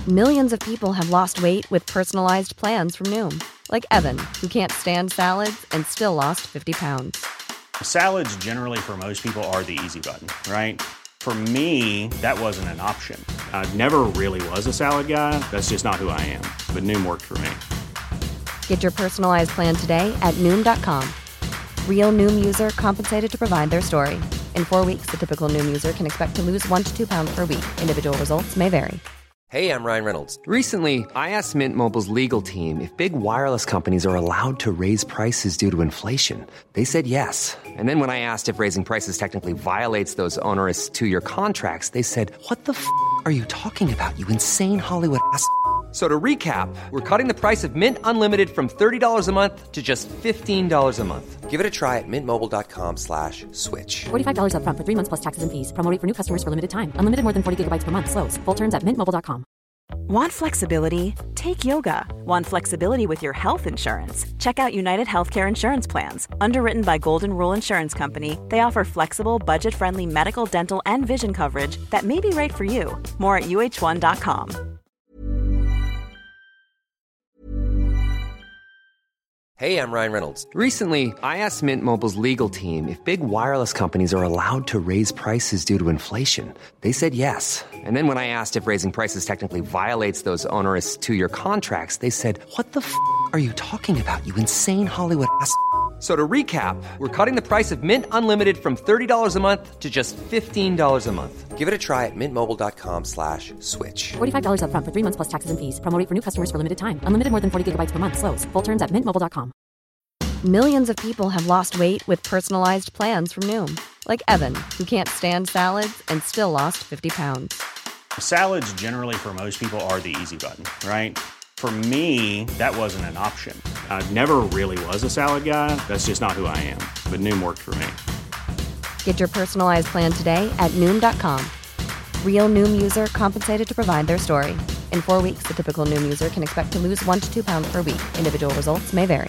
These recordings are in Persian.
Millions of people have lost weight with personalized plans from Noom. Like Evan, who can't stand salads and still lost 50 pounds. Salads generally for most people are the easy button, right? For me, that wasn't an option. I never really was a salad guy. That's just not who I am. But Noom worked for me. Get your personalized plan today at Noom.com. Real Noom user compensated to provide their story. In 4 weeks, the typical Noom user can expect to lose 1 to 2 pounds per week. Individual results may vary. Hey, I'm Ryan Reynolds. Recently, I asked Mint Mobile's legal team if big wireless companies are allowed to raise prices due to inflation. They said yes. And then when I asked if raising prices technically violates those onerous 2-year contracts, they said, "What the are you talking about, you insane Hollywood ass?" So to recap, we're cutting the price of Mint Unlimited from $30 a month to just $15 a month. Give it a try at mintmobile.com/switch. $45 up front for 3 months plus taxes and fees. Promo rate for new customers for limited time. Unlimited more than 40 gigabytes per month. Slows full terms at mintmobile.com. Want flexibility? Take yoga. Want flexibility with your health insurance? Check out United Healthcare Insurance Plans. Underwritten by Golden Rule Insurance Company, they offer flexible, budget-friendly medical, dental, and vision coverage that may be right for you. More at uh1.com. Hey, I'm Ryan Reynolds. Recently, I asked Mint Mobile's legal team if big wireless companies are allowed to raise prices due to inflation. They said yes. And then when I asked if raising prices technically violates those onerous 2-year contracts, they said, "What the are you talking about, you insane Hollywood ass?" So to recap, we're cutting the price of Mint Unlimited from $30 a month to just $15 a month. Give it a try at mintmobile.com/switch. $45 up front for 3 months plus taxes and fees. Promo rate for new customers for limited time. Unlimited more than 40 gigabytes per month. Slows full terms at mintmobile.com. Millions of people have lost weight with personalized plans from Noom. Like Evan, who can't stand salads and still lost 50 pounds. Salads generally for most people are the easy button, right? For me, that wasn't an option. I never really was a salad guy. That's just not who I am. But Noom worked for me. Get your personalized plan today at Noom.com. Real Noom user compensated to provide their story. In 4 weeks, the typical Noom user can expect to lose 1 to 2 pounds per week. Individual results may vary.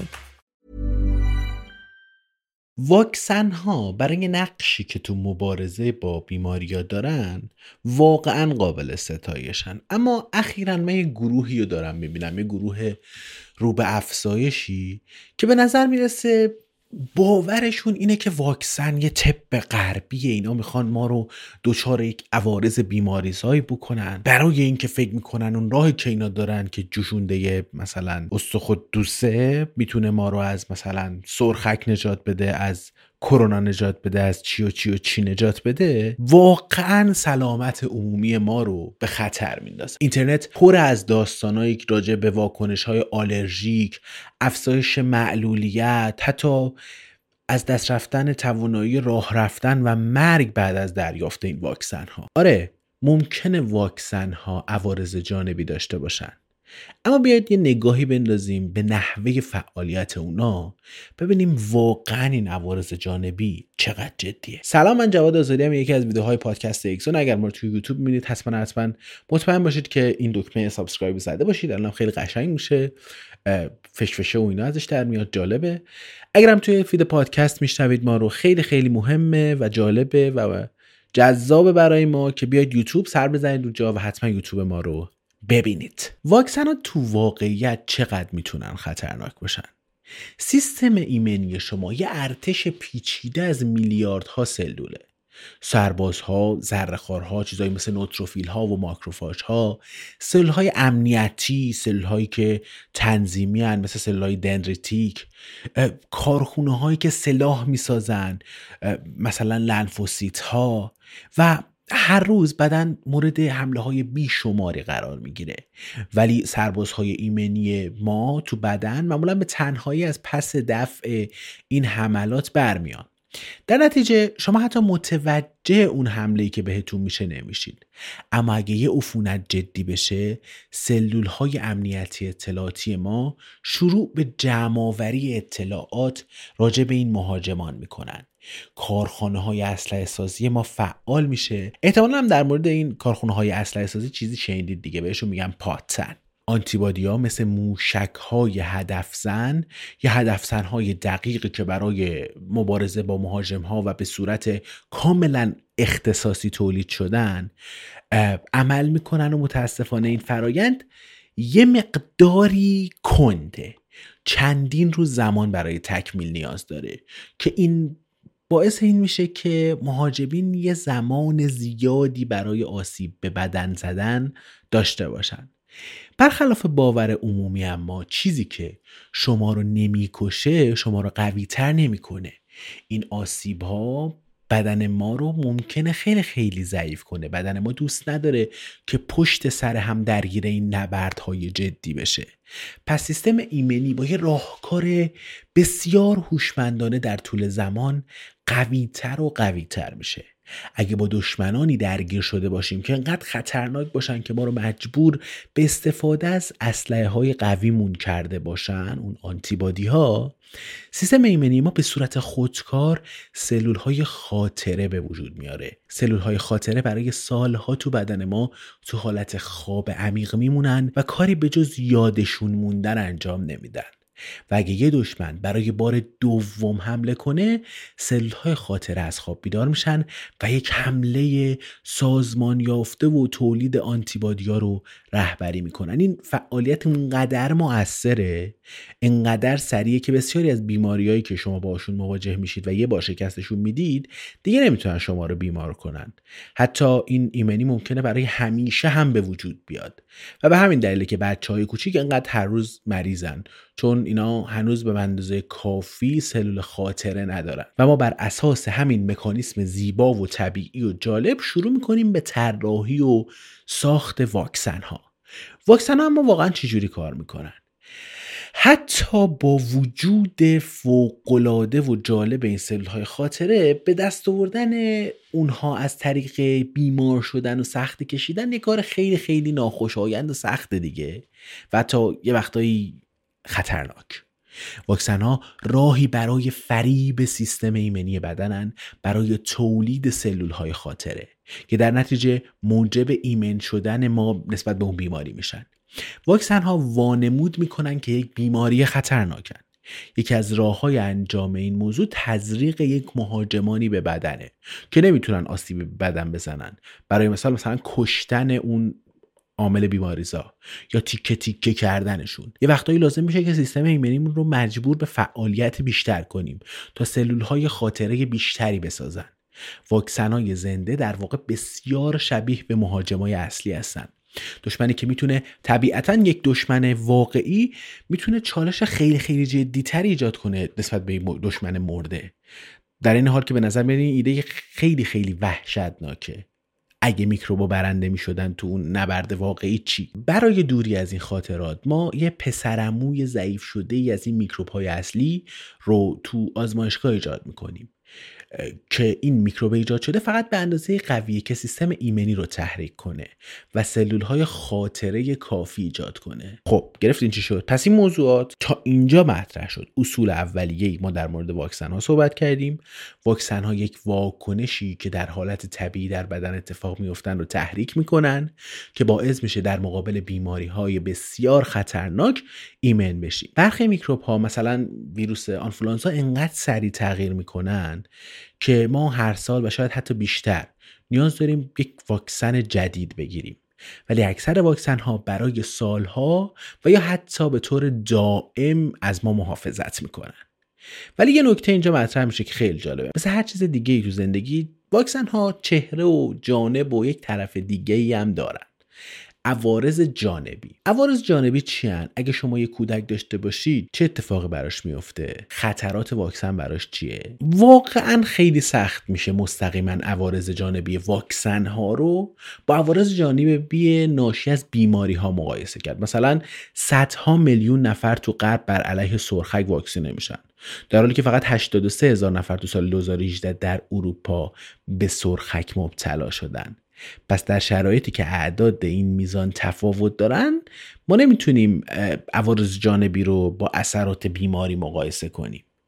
واکسن ها برای نقشی که تو مبارزه با بیماری‌ها دارن واقعا قابل ستایشن، اما اخیراً من یه گروهی رو دارم میبینم، یه گروه رو به افزایشی که به نظر میرسه باورشون اینه که واکسن یه طب غربیه، اینا میخوان ما رو دچار یک عوارض بیماریزایی بکنن، برای اینکه فکر میکنن اون راهی که اینا دارن که جوشونده مثلا استخوان میتونه ما رو از مثلا سرخک نجات بده، از کرونا نجات بده، از چی و چی و چی نجات بده، واقعا سلامت عمومی ما رو به خطر میندازه. اینترنت پر از داستانایی که راجع به واکنش‌های آلرژیک، افزایش معلولیت، حتی از دست رفتن توانایی راه رفتن و مرگ بعد از دریافت این واکسن ها. آره، ممکنه واکسن ها عوارض جانبی داشته باشن، اما بیاید یه نگاهی بندازیم به نحوه فعالیت اونا، ببینیم واقعا این عوارض جانبی چقدر جدیه. سلام، من جواد آزادی ام، یکی از ویدیوهای پادکست اکسون. اگر ما رو توی یوتیوب می‌بینید حتما مطمئن باشید که این دکمه سابسکرایب زده باشید. الان خیلی قشنگ میشه، فشفشه و اینا ازش در میاد، جالبه. اگرم توی فید پادکست میشنوید ما رو، خیلی خیلی مهمه و جالبه و جذابه برای ما که بیاید یوتیوب سر بزنید اونجا و حتما یوتیوب ما رو ببینید. واکسن ها تو واقعیت چقدر میتونن خطرناک باشن؟ سیستم ایمنی شما یه ارتش پیچیده از میلیاردها سلوله. سربازها، ذره‌خوارها، چیزایی مثل نوتروفیل‌ها و ماکروفاژها، سلول‌های امنیتی، سلول‌هایی که تنظیمی هستند مثل سلول‌های دندریتیک، کارخونه‌هایی که سلاح می‌سازن مثلا لنفوسیت‌ها، و هر روز بدن مورد حمله‌های بیشماری قرار میگیره، ولی سربازهای ایمنی ما تو بدن معمولا به تنهایی از پس دفع این حملات برمیان. در نتیجه شما حتی متوجه اون حمله‌ای که بهتون میشه نمیشید، اما اگه یه عفونت جدی بشه، سلول‌های امنیتی اطلاعاتی ما شروع به جمع‌آوری اطلاعات راجع به این مهاجمان میکنن. کارخانه‌های اسلحه سازی ما فعال میشه. احتمالاً هم در مورد این کارخانه‌های اسلحه سازی چیزی شنیدید دیگه، بهشون میگن پاتن. آنتیبادی‌ها مثل موشک‌های هدفزن یا هدفزن‌های دقیقی که برای مبارزه با مهاجم‌ها و به صورت کاملا اختصاصی تولید شدن عمل میکنن و متاسفانه این فرایند یه مقداری کنده، چندین روز زمان برای تکمیل نیاز داره که این باعث این میشه که مهاجمین یه زمان زیادی برای آسیب به بدن زدن داشته باشن. برخلاف باور عمومی اما چیزی که شما رو نمیکشه شما رو قوی تر نمیکنه. این آسیب ها بدن ما رو ممکنه خیلی خیلی ضعیف کنه. بدن ما دوست نداره که پشت سر هم درگیر این نبردهای جدی بشه. پس سیستم ایمنی با یه راهکار بسیار هوشمندانه در طول زمان قوی‌تر و قوی‌تر میشه. اگه با دشمنانی درگیر شده باشیم که انقدر خطرناک باشن که ما رو مجبور به استفاده از اسلحه‌های قویمون کرده باشن، اون آنتیبادی ها، سیستم ایمنی ما به صورت خودکار سلول‌های خاطره به وجود میاره. سلول‌های خاطره برای سالها تو بدن ما تو حالت خواب عمیق میمونن و کاری به جز یادشون موندن انجام نمیدن. و اگه یه دشمن برای بار دوم حمله کنه، سلول‌های خاطره از خواب بیدار میشن و یک حمله سازمان یافته و تولید آنتیبادی‌ها رو رهبری میکنن. این فعالیت اونقدر مؤثره، انقدر سریعه که بسیاری از بیماریایی که شما باشون مواجه میشید و یه بار شکستشون میدید دیگه نمیتونن شما رو بیمار کنن. حتی این ایمنی ممکنه برای همیشه هم به وجود بیاد و به همین دلیله که بچه‌های کوچیک انقدر هر روز مریضن، چون اینا هنوز به اندازه کافی سلول خاطره ندارن و ما بر اساس همین مکانیسم زیبا و طبیعی و جالب شروع میکنیم به طراحی و ساخت واکسن ها. واکسن ها اما واقعا چجوری کار میکنن؟ حتی با وجود فوق‌العاده و جالب این سلول های خاطره، به دست آوردن اونها از طریق بیمار شدن و سخت کشیدن یک کار خیلی خیلی ناخوشایند و سخت دیگه و حتی یه وقتایی خطرناک. واکسن ها راهی برای فریب سیستم ایمنی بدنن، برای تولید سلول های خاطره که در نتیجه موجب ایمن شدن ما نسبت به اون بیماری میشن. واکسن ها وانمود میکنن که یک بیماری خطرناکن. یکی از راه‌های انجام این موضوع تزریق یک مهاجمانی به بدنه که نمیتونن آسیب به بدن بزنن. برای مثلا کشتن اون عامل بیماریزا یا تیکه تیکه کردنشون. یه وقتایی لازم میشه که سیستم ایمنیمون رو مجبور به فعالیت بیشتر کنیم تا سلول‌های خاطره بیشتری بسازن. واکسن‌های زنده در واقع بسیار شبیه به مهاجمای اصلی هستن. دشمنی که میتونه طبیعتاً یک دشمن واقعی میتونه چالش خیلی خیلی جدی‌تری ایجاد کنه نسبت به دشمن مرده. در این حال که به نظر میاد این ایده خیلی خیلی وحشتناکه. اگه میکروبا برنده میشدن تو اون نبرد واقعی چی؟ برای دوری از این خاطرات ما یه پسرعموی ضعیف شده ای از این میکروب‌های اصلی رو تو آزمایشگاه ایجاد میکنیم که این میکروب ایجاد شده فقط به اندازه قویه که سیستم ایمنی رو تحریک کنه و سلول‌های خاطره کافی ایجاد کنه. خب گرفتین چی شد؟ پس این موضوعات تا اینجا مطرح شد. اصول اولیه‌ای ما در مورد واکسن ها صحبت کردیم. واکسن ها یک واکنشی که در حالت طبیعی در بدن اتفاق میافتن رو تحریک میکنن که باعث میشه در مقابل بیماری های بسیار خطرناک ایمن بشیم. برخی میکروب ها مثلا ویروس آنفولانزا انقدر سریع تغییر میکنن که ما هر سال و شاید حتی بیشتر نیاز داریم یک واکسن جدید بگیریم. ولی اکثر واکسن ها برای سالها و یا حتی به طور دائم از ما محافظت میکنن. ولی یه نکته اینجا مطرح میشه که خیلی جالبه. مثل هر چیز دیگه ای تو زندگی واکسن ها چهره و جانب و یک طرف دیگه ای هم دارن. عوارض جانبی چی هن؟ اگه شما یه کودک داشته باشید چه اتفاقی براش میفته؟ خطرات واکسن براش چیه؟ واقعا خیلی سخت میشه مستقیما عوارض جانبی واکسن ها رو با عوارض جانبی ناشی از بیماری ها مقایسه کرد. مثلا صدها میلیون نفر تو غرب بر علیه سرخک واکسینه میشن، در حالی که فقط 83,000 نفر تو سال 2018 در اروپا به سرخک مبتلا شدن. پس در شرایطی که اعداد این میزان تفاوت دارن ما نمیتونیم عوارض جانبی رو با اثرات بیماری مقایسه کنیم.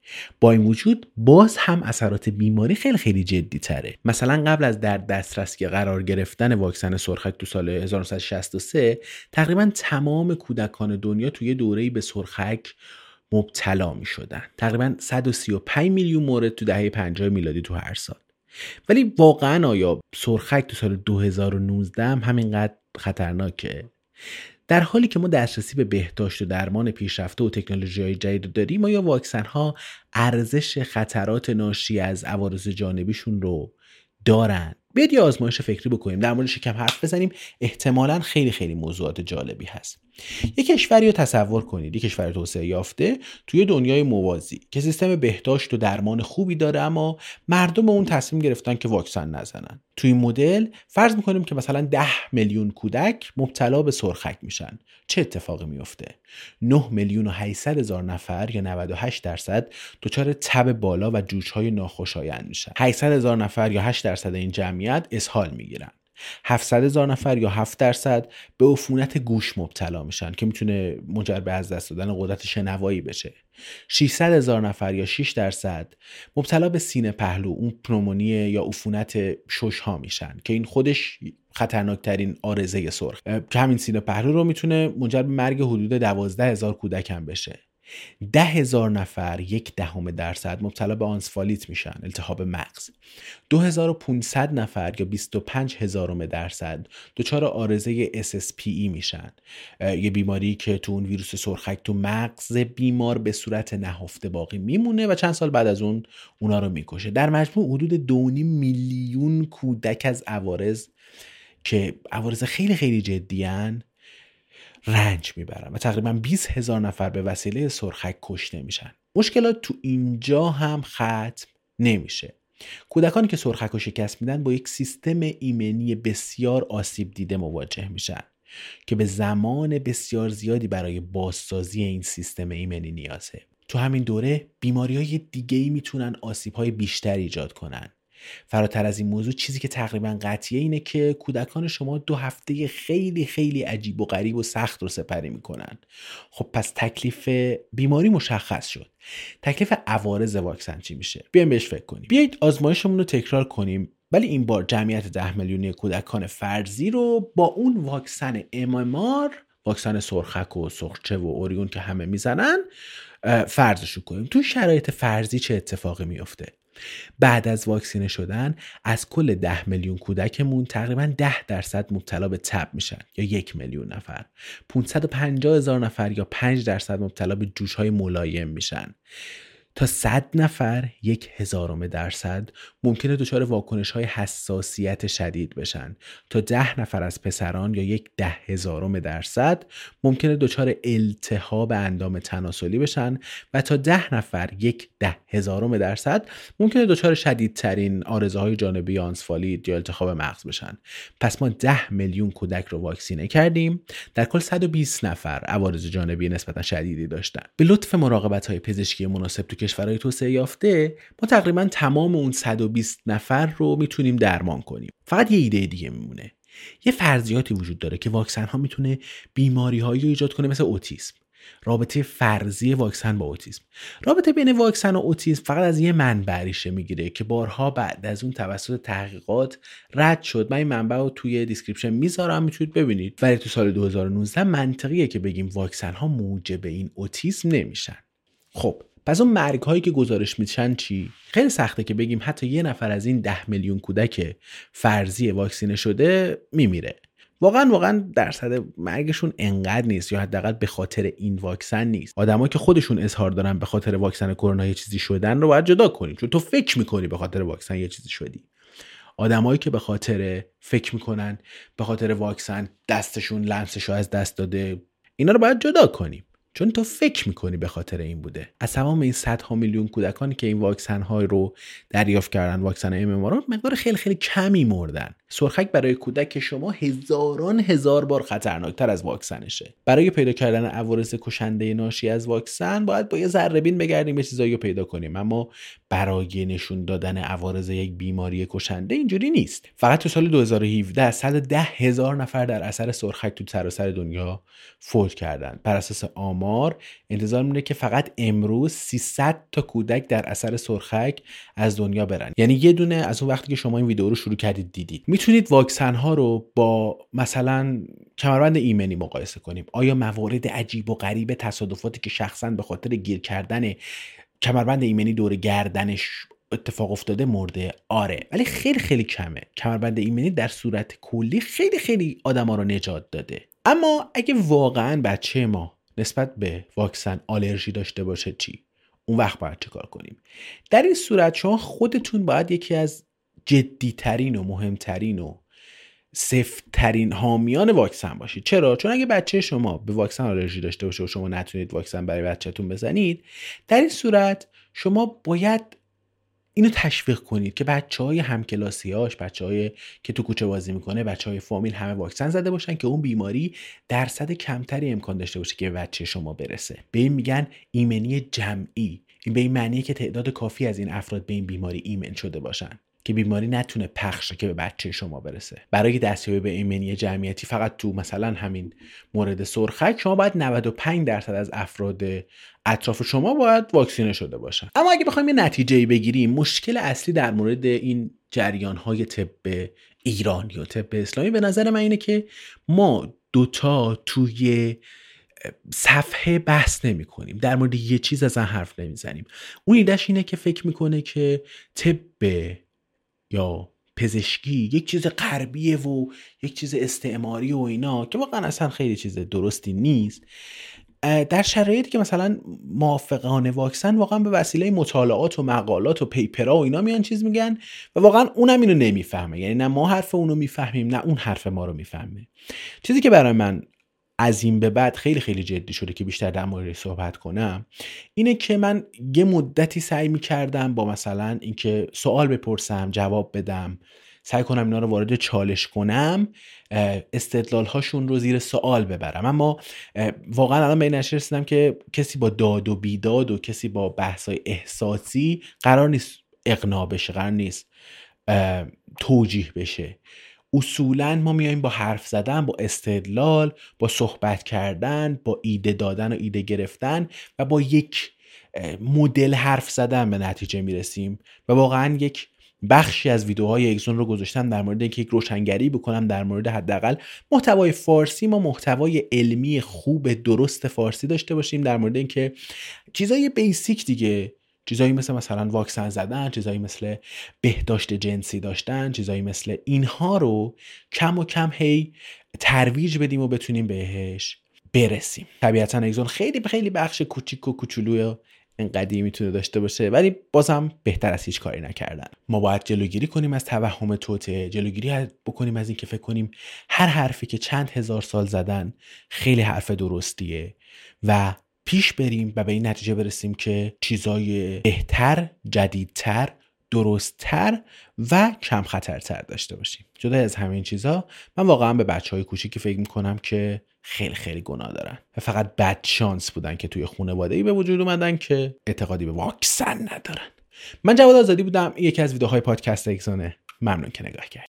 با این وجود باز هم اثرات بیماری خیلی خیلی جدی تره. مثلا قبل از در دسترس قرار گرفتن واکسن سرخک تو سال 1963 تقریبا تمام کودکان دنیا توی دوره‌ای به سرخک مبتلا می شدن. تقریبا 135 میلیون مورد تو دهه 50 میلادی تو هر سال. ولی واقعا آیا سرخک تو سال 2019 هم همینقدر خطرناکه؟ در حالی که ما دسترسی به بهداشت و درمان پیشرفته و تکنولوژی‌های جدید داریم، آیا واکسن‌ها ارزش خطرات ناشی از عوارض جانبیشون رو دارن؟ بیاید یه آزمایش فکری بکنیم، در موردش کم حرف بزنیم. احتمالاً خیلی خیلی موضوعات جالبی هست. یک کشوری رو تصور کنید، یک کشور توسعه یافته توی دنیای موازی که سیستم بهداشت و درمان خوبی داره، اما مردم اون تصمیم گرفتن که واکسن نزنن. توی این مدل فرض میکنیم که مثلا 10 میلیون کودک مبتلا به سرخک میشن. چه اتفاقی میفته؟ 9 میلیون و 800 هزار نفر یا 98% دچار تب بالا و جوشهای ناخوشایند میشن. 800 هزار نفر یا 8% این جمعیت اسهال میگیرن. 700 هزار نفر یا 7% به عفونت گوش مبتلا میشن که میتونه منجر به از دست دادن قدرت شنوایی بشه. 600 هزار نفر یا 6% مبتلا به سینه پهلو، اون پنومونی یا عفونت ششها میشن که این خودش خطرناکترین عارضه سرخ که همین سینه پهلو رو میتونه منجر به مرگ حدود 12,000 کودک هم بشه. 10,000 نفر 0.1% مبتلا به آنسفالیت میشن، التهاب مغز. 2,500 نفر یا 25,000% دچار عارضه SSPE میشن، یه بیماری که تو اون ویروس سرخک تو مغز بیمار به صورت نهفته باقی میمونه و چند سال بعد از اون اونا رو میکشه. در مجموع حدود 2.5 میلیون کودک از عوارض که عوارض خیلی خیلی جدیان رنج میبرن و تقریبا 20,000 نفر به وسیله سرخک کشته میشن. مشکلات تو اینجا هم ختم نمیشه. کودکانی که سرخک رو شکست میدن با یک سیستم ایمنی بسیار آسیب دیده مواجه میشن که به زمان بسیار زیادی برای بازسازی این سیستم ایمنی نیازه. تو همین دوره بیماری‌های دیگه‌ای میتونن آسیب‌های بیشتر ایجاد کنن. فراتر از این موضوع چیزی که تقریبا قطعیه اینه که کودکان شما 2 هفته خیلی خیلی عجیب و غریب و سخت رو سپری میکنن. خب پس تکلیف بیماری مشخص شد. تکلیف عوارض واکسن چی میشه؟ بیایم بهش فکر کنیم. بیایید آزمایشمون رو تکرار کنیم، ولی این بار جمعیت 10 میلیونی کودکان فرضی رو با اون واکسن MMR، واکسن سرخک و سرخچه و اوریون که همه میزنن، فرضشو کنیم. تو شرایط فرضی چه اتفاقی میفته؟ بعد از واکسینه شدن از کل 10 میلیون کودکمون تقریبا 10% مبتلا به تب میشن یا 1 میلیون نفر. 550,000 نفر یا 5% مبتلا به جوشهای ملایم میشن. تا 100 نفر 0.1% ممکنه دچار واکنش‌های حساسیت شدید بشن. تا 10 نفر از پسران یا 0.1% ممکنه دچار التهاب اندام تناسلی بشن و تا 10 نفر 0.1% ممکنه دچار شدیدترین عارضه‌های جانبی آنسفالیت یا التهاب مغز بشن. پس ما 10 میلیون کودک رو واکسینه کردیم. در کل 120 نفر عوارض جانبی نسبتا شدیدی داشتن. به لطف مراقبت‌های پزشکی مناسب تو کشورهای توسعه یافته ما تقریبا تمام اون 120 نفر رو میتونیم درمان کنیم. فقط یه ایده دیگه میمونه. یه فرضیاتی وجود داره که واکسن ها میتونه بیماری‌هایی رو ایجاد کنه مثل اوتیسم. رابطه فرضی واکسن با اوتیسم. رابطه بین واکسن و اوتیسم فقط از یه منبع ریشه میگیره که بارها بعد از اون توسط تحقیقات رد شد. من این منبع رو توی دیسکریپشن میذارم، میتونید ببینید. ولی تو سال 2019 منطقیه که بگیم واکسن ها موجب این اوتیسم نمیشن. خب پس اون مرگ هایی که گزارش میشن چی؟ خیلی سخته که بگیم حتی یه نفر از این 10 میلیون کودک فرضی واکسینه شده میمیره. واقعا درصد مرگشون انقدر نیست، یا حداقل به خاطر این واکسن نیست. آدمایی که خودشون اظهار دارن به خاطر واکسن کرونا یه چیزی شدن رو باید جدا کنیم، چون تو فکر میکنی به خاطر واکسن یه چیزی شدی. آدمایی که به خاطر فکر میکنن به خاطر واکسن دستشون لنسشو از دست داده، اینا رو باید جدا کنیم، چون تو فکر میکنی به خاطر این بوده. از تمام این 100 میلیون کودکانی که این واکسن های رو دریافت کردن، واکسن MMR، مقدار خیلی خیلی کمی مردن. سرخک برای کودک شما هزار بار خطرناکتر از واکسنشه. برای پیدا کردن عوارض کشنده ناشی از واکسن باید با یه ذره‌بین بگردیم یه چیزایی رو پیدا کنیم، اما برای نشون دادن عوارض یک بیماری کشنده اینجوری نیست. فقط تو سال 2017 110,000 نفر در اثر سرخک تو سراسر دنیا فوت کردن. بر اساس آمار انتظار میره که فقط امروز 300 تا کودک در اثر سرخک از دنیا برن. یعنی یه دونه از اون وقتی که شما این ویدیو رو شروع کردید دیدید. میتونید واکسن ها رو با مثلا کمربند ایمنی مقایسه کنیم. آیا موارد عجیب و غریب تصادفاتی که شخصا به خاطر گیر کردن کمربند ایمنی دور گردنش اتفاق افتاده مرده؟ آره، ولی خیلی خیلی کمه. کمربند ایمنی در صورت کلی خیلی خیلی آدما رو نجات داده. اما اگه واقعا بچه ما نسبت به واکسن آلرژی داشته باشه چی؟ اون وقت باید چه کار کنیم؟ در این صورت شما خودتون باید یکی از جدیترین و مهمترین و سفت‌ترین حامیان واکسن باشید. چرا؟ چون اگه بچه شما به واکسن آلرژی داشته باشه و شما نتونید واکسن برای بچه‌تون بزنید، در این صورت شما باید اینو تشویق کنید که بچه‌های همکلاسی‌هاش، بچه‌های که تو کوچه بازی میکنه، بچه‌های فامیل همه واکسن زده باشن که اون بیماری درصد کمتری امکان داشته باشه که به بچه شما برسه. به این میگن ایمنی جمعی. این به این معنیه که تعداد کافی از این افراد به این بیماری ایمن شده باشن که بیماری نتونه پخش که به بچه شما برسه. برای دستیابی به ایمنی جمعیتی فقط تو مثلا همین مورد سرخک شما باید 95% از افراد اطراف شما باید واکسینه شده باشن. اما اگه بخوایم یه نتیجه‌ای بگیریم، مشکل اصلی در مورد این جریان‌های طب ایرانی و طب اسلامی به نظر من اینه که ما دوتا توی صفحه بحث نمی کنیم، در مورد یه چیز از حرف نمی زنیم. اون ایدهش اینه که فکر میکنه که طب یا پزشکی یک چیز غربیه و یک چیز استعماری و اینا، که واقعا اصلا خیلی چیز درستی نیست. در شرایطی که مثلا موافقان واکسن واقعا به وسیله مطالعات و مقالات و پیپرها و اینا میان چیز میگن و واقعا اونم اینو نمیفهمه. یعنی نه ما حرف اونو میفهمیم نه اون حرف ما رو میفهمه. چیزی که برای من از این به بعد خیلی خیلی جدی شده که بیشتر در موردش صحبت کنم اینه که من یه مدتی سعی میکردم با مثلا اینکه سوال بپرسم، جواب بدم، سعی کنم اینا رو وارد چالش کنم، استدلال هاشون رو زیر سوال ببرم. اما واقعا الان به این نتیجه رسیدم که کسی با داد و بیداد و کسی با بحث‌های احساسی قرار نیست اقناع بشه، قرار نیست توجیه بشه. اصولاً ما میایم با حرف زدن، با استدلال، با صحبت کردن، با ایده دادن و ایده گرفتن و با یک مدل حرف زدن به نتیجه میرسیم. و واقعاً یک بخشی از ویدیوهای اگزون رو گذاشتم در مورد اینکه یک روشنگری بکنم در مورد حداقل محتوای فارسی. ما محتوای علمی خوب درست فارسی داشته باشیم در مورد اینکه چیزای بیسیک دیگه، چیزایی مثلا واکسن زدن، چیزایی مثل بهداشت جنسی داشتن، چیزایی مثل اینها رو کم و کم هی ترویج بدیم و بتونیم بهش برسیم. طبیعتا اگزون خیلی خیلی بخش کوچیک و کوچولوی این قدیمی میتونه داشته باشه، ولی بازم بهتر از هیچ کاری نکردن. ما باید جلوگیری کنیم از توهم توطئه، جلوگیری بکنیم از این که فکر کنیم هر حرفی که چند هزار سال زدن خیلی حرف درستیه و پیش بریم و به این نتیجه برسیم که چیزای بهتر، جدیدتر، درستتر و کم خطرتر داشته باشیم. جدا از همین چیزا من واقعا به بچهای کوچیکی فکر میکنم که خیلی خیلی گناه دارن و فقط بد شانس بودن که توی خانواده‌ای به وجود اومدن که اعتقادی به واکسن ندارن. من جواد آزادی بودم. این یکی از ویدیوهای پادکست اگزونه. ممنون که نگاه کردید.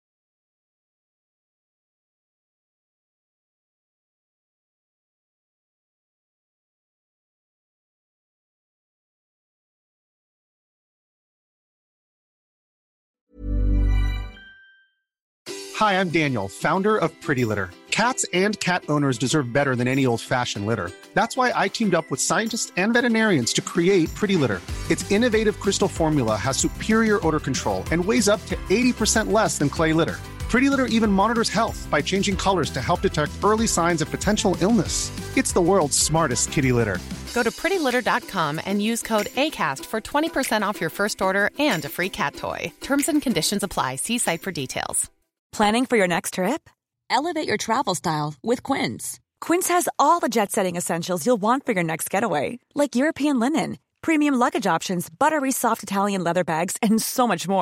Hi, I'm Daniel, founder of Pretty Litter. Cats and cat owners deserve better than any old-fashioned litter. That's why I teamed up with scientists and veterinarians to create Pretty Litter. Its innovative crystal formula has superior odor control and weighs up to 80% less than clay litter. Pretty Litter even monitors health by changing colors to help detect early signs of potential illness. It's the world's smartest kitty litter. Go to prettylitter.com and use code ACAST for 20% off your first order and a free cat toy. Terms and conditions apply. See site for details. Planning for your next trip? Elevate your travel style with Quince. Quince has all the jet-setting essentials you'll want for your next getaway, like European linen, premium luggage options, buttery soft Italian leather bags, and so much more.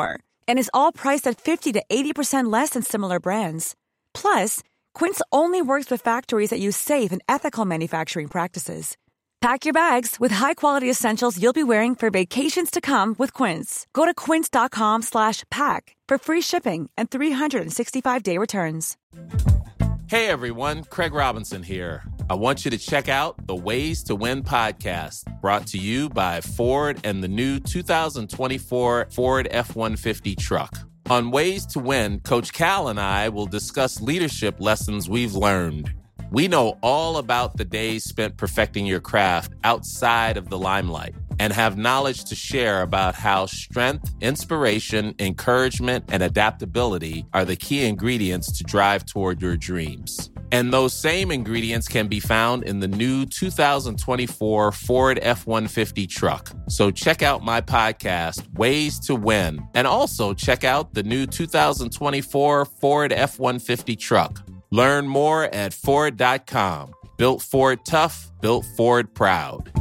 and is all priced at 50 to 80% less than similar brands. Plus, Quince only works with factories that use safe and ethical manufacturing practices. Pack your bags with high-quality essentials you'll be wearing for vacations to come with Quince. Go to quince.com/pack for free shipping and 365-day returns. Hey everyone, Craig Robinson here. I want you to check out the Ways to Win podcast, brought to you by Ford and the new 2024 Ford F-150 truck. On Ways to Win, Coach Cal and I will discuss leadership lessons we've learned. We know all about the days spent perfecting your craft outside of the limelight and have knowledge to share about how strength, inspiration, encouragement, and adaptability are the key ingredients to drive toward your dreams. And those same ingredients can be found in the new 2024 Ford F-150 truck. So check out my podcast, Ways to Win, and also check out the new 2024 Ford F-150 truck. Learn more at Ford.com. Built Ford tough, built Ford proud.